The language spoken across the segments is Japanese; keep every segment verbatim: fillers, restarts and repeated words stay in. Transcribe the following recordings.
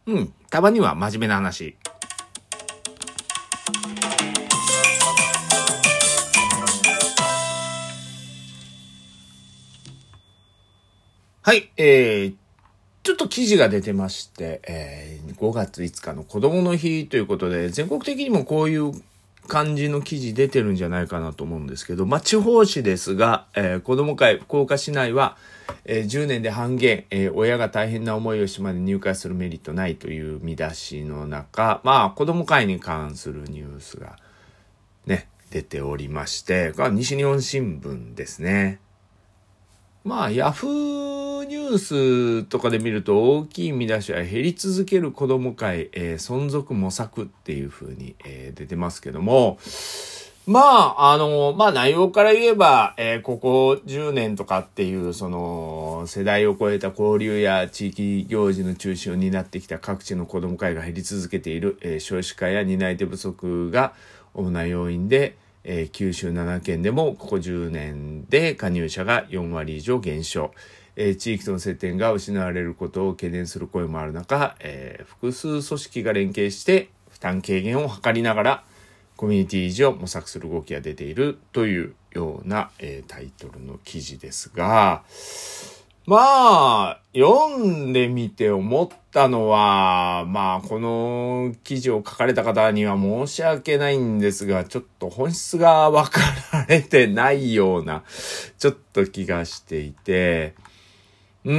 うん、たまには真面目な話。はい、えー、ちょっと記事が出てまして、えー、ごがついつかの子供の日ということで、全国的にもこういう感じの記事出てるんじゃないかなと思うんですけど、まあ、地方紙ですが、えー、子ども会福岡市内は、えー、じゅうねんで半減、えー、親が大変な思いをしてまで入会するメリットないという見出しの中、まあ子ども会に関するニュースがね出ておりまして、これは西日本新聞ですね。まあヤフーニュースとかで見ると大きい見出しは減り続ける子ども会、えー、存続模索っていう風に、えー、出てますけども、まああのまあ内容から言えば、えー、ここじゅうねんとかっていうその世代を超えた交流や地域行事の中心を担ってきた各地の子ども会が減り続けている、えー、少子化や担い手不足が主な要因で、えー、九州ななけんでもここじゅうねんで加入者がよんわり以上減少、えー、地域との接点が失われることを懸念する声もある中、えー、複数組織が連携して負担軽減を図りながらコミュニティ維持を模索する動きが出ているというような、えー、タイトルの記事ですが、まあ読んでみて思ったのは、まあこの記事を書かれた方には申し訳ないんですが、ちょっと本質が分かられてないようなちょっと気がしていて、う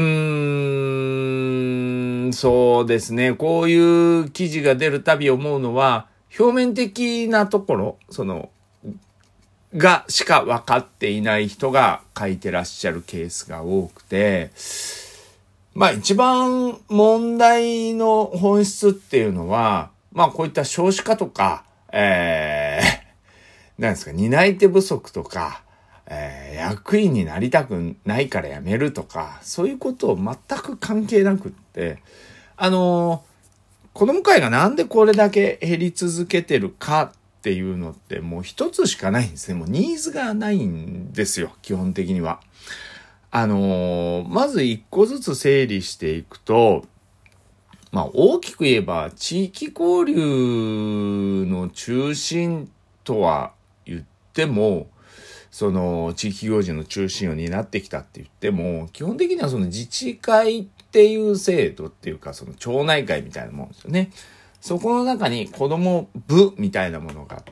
ーんそうですね、こういう記事が出るたび思うのは、表面的なところ、その、がしか分かっていない人が書いてらっしゃるケースが多くて、まあ一番問題の本質っていうのは、まあこういった少子化とか、えー、なんですか、担い手不足とか、えー、役員になりたくないから辞めるとか、そういうことを全く関係なくって、あのー、子ども会がなんでこれだけ減り続けてるかっていうのってもう一つしかないんですね。もうニーズがないんですよ、基本的には。あのー、まず一個ずつ整理していくと、まあ大きく言えば地域交流の中心とは言っても、その地域行事の中心を担ってきたって言っても、基本的にはその自治会っていう制度っていうか、その町内会みたいなもんですよね。そこの中に子ども部みたいなものがあって、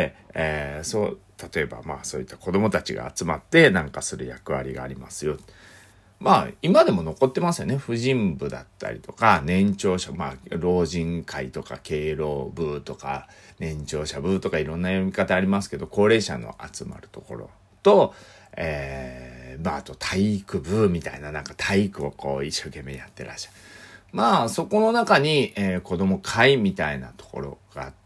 えー、そう例えばまあそういった子どもたちが集まってなんかする役割がありますよ。まあ今でも残ってますよね。婦人部だったりとか年長者、まあ老人会とか敬老部とか年長者部とかいろんな読み方ありますけど、高齢者の集まるところと、えー、まああと体育部みたいな、なんか体育をこう一生懸命やってらっしゃる。まあそこの中に、えー、子ども会みたいなところがあって、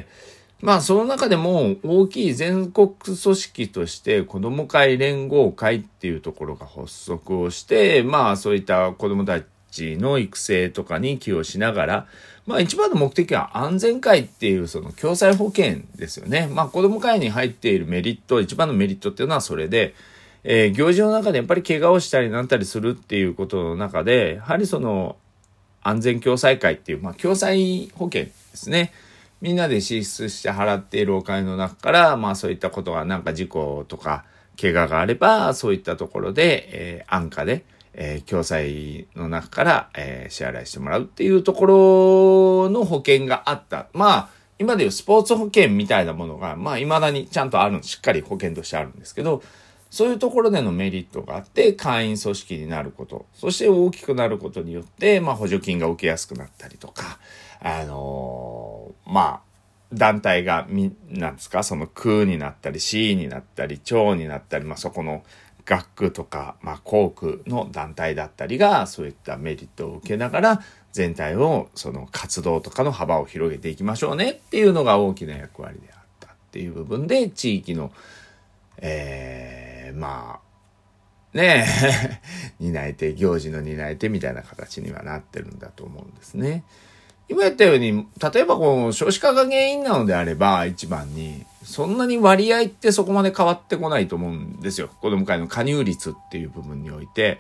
まあその中でも大きい全国組織として子ども会連合会っていうところが発足をして、まあそういった子どもたちの育成とかに寄与しながら、まあ一番の目的は安全会っていうその共済保険ですよね。まあ子ども会に入っているメリット、一番のメリットっていうのはそれで、えー、行事の中でやっぱり怪我をしたりなんたりするっていうことの中で、やはりその安全共済会っていう、まあ共済保険ですね。みんなで支出して払っているお金の中から、まあそういったことがなんか事故とか怪我があれば、そういったところで、えー、安価で、えー、共済の中から、えー、支払いしてもらうっていうところの保険があった。まあ、今でいうスポーツ保険みたいなものが、まあ未だにちゃんとある、しっかり保険としてあるんですけど、そういうところでのメリットがあって、会員組織になること、そして大きくなることによって、まあ補助金が受けやすくなったりとか、あのー、まあ、団体がみ、なんですか、その区になったり、市になったり、町になったり、まあそこの学区とか、まあ校区の団体だったりが、そういったメリットを受けながら、全体を、その活動とかの幅を広げていきましょうねっていうのが大きな役割であったっていう部分で、地域の、えー、まあ、ねえ、担い手、行事の担い手みたいな形にはなってるんだと思うんですね。今言ったように、例えばこの少子化が原因なのであれば、一番に、そんなに割合ってそこまで変わってこないと思うんですよ。子ども会の加入率っていう部分において。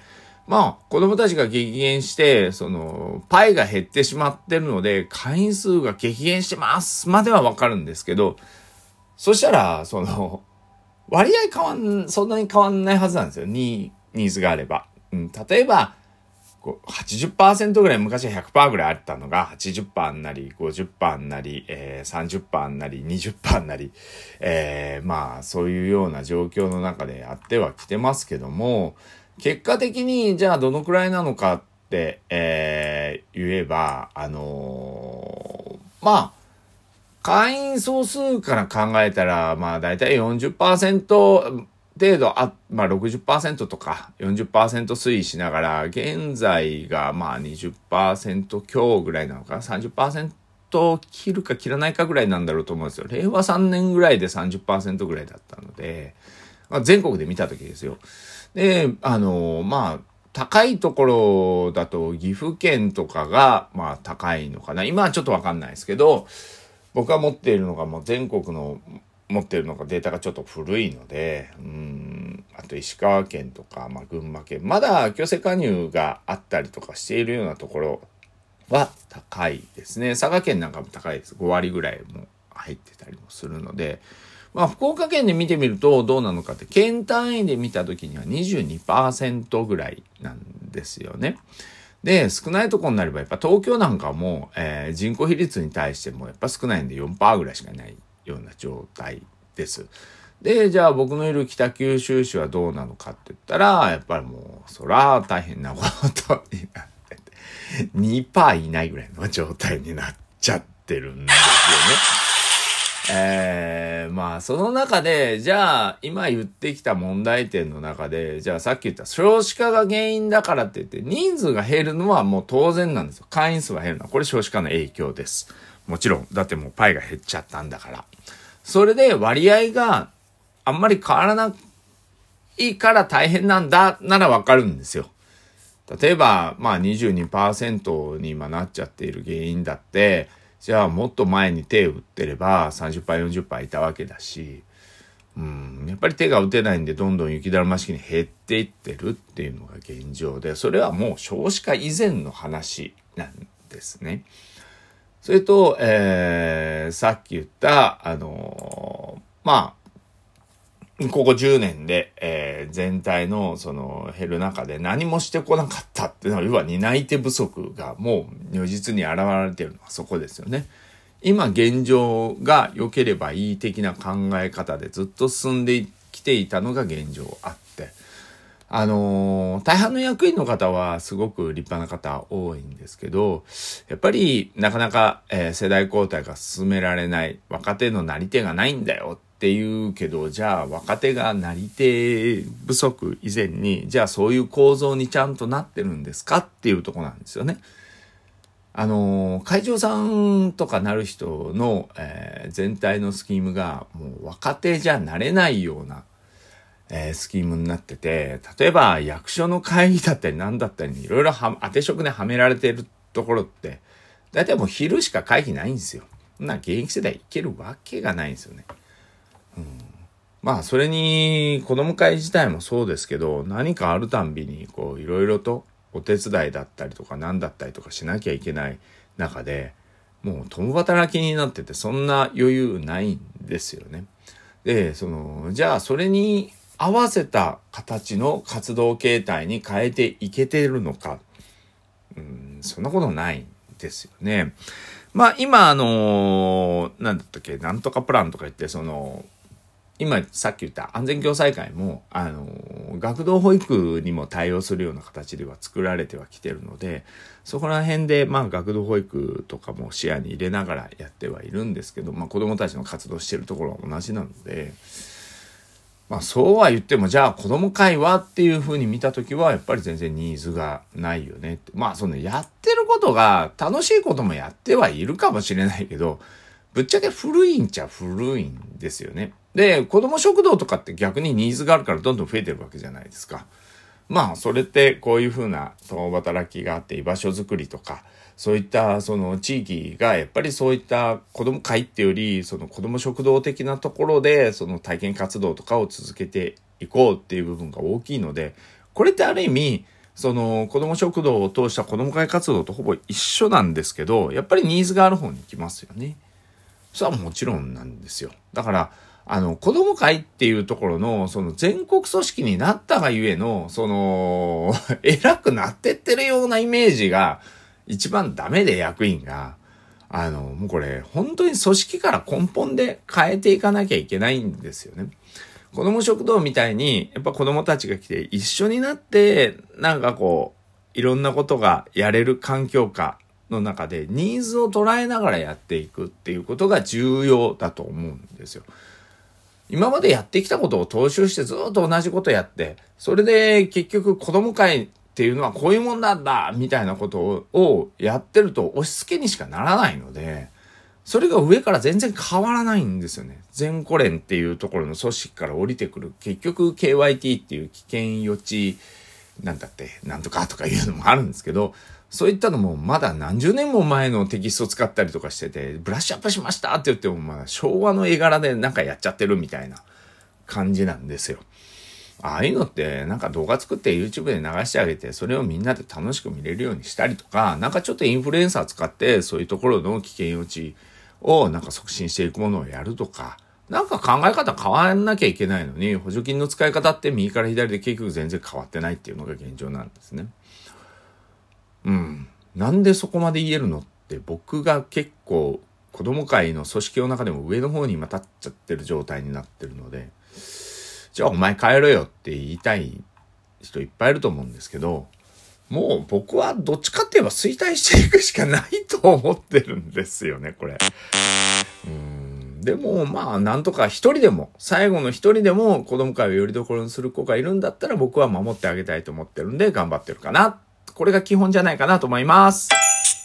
まあ、子供たちが激減して、その、パイが減ってしまってるので、会員数が激減してますまではわかるんですけど、そしたら、その、割合変わん、そんなに変わんないはずなんですよ。ニーズがあれば。うん、例えば、はちじゅっパーセント ぐらい、昔は ひゃくパーセント ぐらいあったのが はちじゅっパーセント になり、ごじゅっパーセント になり、えー、さんじゅっパーセント になり、にじゅっパーセント になり、えー、まあ、そういうような状況の中でやってはきてますけども、結果的に、じゃあどのくらいなのかって、えー、言えば、あのー、まあ、会員総数から考えたら、まあ、だいたい よんじゅっパーセント、程度あ、まあ ろくじゅっパーセント とか よんじゅっパーセント 推移しながら、現在がまあ にじゅっパーセント 強ぐらいなのかな、さんじゅっパーセント 切るか切らないかぐらいなんだろうと思うんですよ。れいわさんねんぐらいで さんじゅっパーセント ぐらいだったので、まあ、全国で見た時ですよ。で、あの、まあ、高いところだと岐阜県とかがまあ高いのかな。今はちょっとわかんないですけど、僕が持っているのがもう全国の持ってるのがデータがちょっと古いので、うーん、あと石川県とか、まあ、群馬県、まだ強制加入があったりとかしているようなところは高いですね。佐賀県なんかも高いです。ごわりぐらいも入ってたりもするので、まあ、福岡県で見てみるとどうなのかって、県単位で見た時には にじゅうにパーセント ぐらいなんですよね。で、少ないところになれば、やっぱ東京なんかも、えー、人口比率に対してもやっぱ少ないんで よんパーセント ぐらいしかいないような状態です。で、じゃあ僕のいる北九州市はどうなのかって言ったら、やっぱりもう、そら大変なことになってて、にパーセント いないぐらいの状態になっちゃってるんですよね。えー、まあその中で、じゃあ今言ってきた問題点の中で、じゃあさっき言った少子化が原因だからって言って人数が減るのはもう当然なんですよ。会員数が減るのはこれ少子化の影響です。もちろん。だってもうパイが減っちゃったんだから。それで割合があんまり変わらないから大変なんだならわかるんですよ。例えばまあ にじゅうにパーセント に今なっちゃっている原因だって、じゃあもっと前に手を打ってれば さんじゅっパーセント、よんじゅっパーセント いたわけだし、うん、やっぱり手が打てないんでどんどん雪だるま式に減っていってるっていうのが現状で、それはもう少子化以前の話なんですね。それと、えー、さっき言った、あのー、まあ、ここじゅうねんで、えー、全体のその減る中で何もしてこなかったっていうのは、要は担い手不足がもう如実に現れているのはそこですよね。今現状が良ければいい的な考え方でずっと進んできていたのが現状あって、あのー、大半の役員の方はすごく立派な方多いんですけど、やっぱりなかなか、えー、世代交代が進められない、若手のなり手がないんだよっていうけど、じゃあ若手がなり手不足以前に、じゃあそういう構造にちゃんとなってるんですかっていうところなんですよね。あのー、会長さんとかなる人の、えー、全体のスキームがもう若手じゃなれないようなえー、スキームになってて、例えば役所の会議だったり何だったりにいろいろ当て職ではめられているところって、だいたいもう昼しか会議ないんですよ。そんな現役世代いけるわけがないんですよね。うん、まあそれに子供会自体もそうですけど、何かあるたんびにこういろいろとお手伝いだったりとか何だったりとかしなきゃいけない中で、もう共働きになっててそんな余裕ないんですよね。で、その、じゃあそれに合わせた形の活動形態に変えていけてるのか、うん、そんなことないんですよね。まあ今あのー、なんだったっけ、なんとかプランとか言って、その今さっき言った安全共済会もあのー、学童保育にも対応するような形では作られてはきてるので、そこら辺でまあ学童保育とかも視野に入れながらやってはいるんですけど、まあ子どもたちの活動してるところは同じなので。まあそうは言っても、じゃあ子供会はっていう風に見たときはやっぱり全然ニーズがないよねって。まあそのやってることが楽しいこともやってはいるかもしれないけど、ぶっちゃけ古いんちゃ古いんですよね。で、子供食堂とかって逆にニーズがあるからどんどん増えてるわけじゃないですか。まあそれってこういう風な共働きがあって居場所づくりとか、そういったその地域がやっぱりそういった子ども会っていうよりその子ども食堂的なところでその体験活動とかを続けていこうっていう部分が大きいので、これってある意味その子ども食堂を通した子ども会活動とほぼ一緒なんですけど、やっぱりニーズがある方に行きますよね。それはもちろんなんですよ。だからあの子ども会っていうところのその全国組織になったがゆえのその偉くなってってるようなイメージが一番ダメで、役員があのもうこれ本当に組織から根本で変えていかなきゃいけないんですよね。子ども食堂みたいにやっぱ子どもたちが来て一緒になってなんかこういろんなことがやれる環境下の中でニーズを捉えながらやっていくっていうことが重要だと思うんですよ。今までやってきたことを踏襲してずっと同じことやって、それで結局子ども会っていうのはこういうもんなんだみたいなことを、をやってると押し付けにしかならないので、それが上から全然変わらないんですよね。全コ連っていうところの組織から降りてくる、結局 ケーワイティー っていう危険予知なんだってなんとかとかいうのもあるんですけど、そういったのもまだ何十年も前のテキストを使ったりとかしてて、ブラッシュアップしましたって言ってもまあ昭和の絵柄でなんかやっちゃってるみたいな感じなんですよ。ああいうのってなんか動画作って YouTube で流してあげて、それをみんなで楽しく見れるようにしたりとか、なんかちょっとインフルエンサー使ってそういうところの危険予知をなんか促進していくものをやるとか、なんか考え方変わんなきゃいけないのに、補助金の使い方って右から左で結局全然変わってないっていうのが現状なんですね。うん。なんでそこまで言えるのって、僕が結構子供会の組織の中でも上の方に今立っちゃってる状態になってるので、じゃあお前帰ろよって言いたい人いっぱいいると思うんですけど、もう僕はどっちかって言えば衰退していくしかないと思ってるんですよね、これ。うーん。でもまあなんとか一人でも、最後の一人でも子供会をよりどころにする子がいるんだったら僕は守ってあげたいと思ってるんで頑張ってるかな。これが基本じゃないかなと思います。